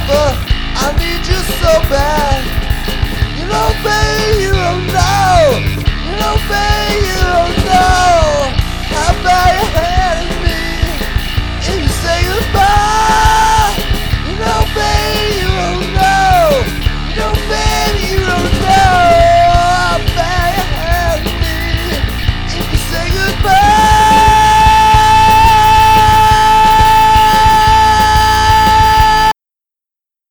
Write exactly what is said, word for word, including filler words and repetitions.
but I need you so bad. You know, babe, you're not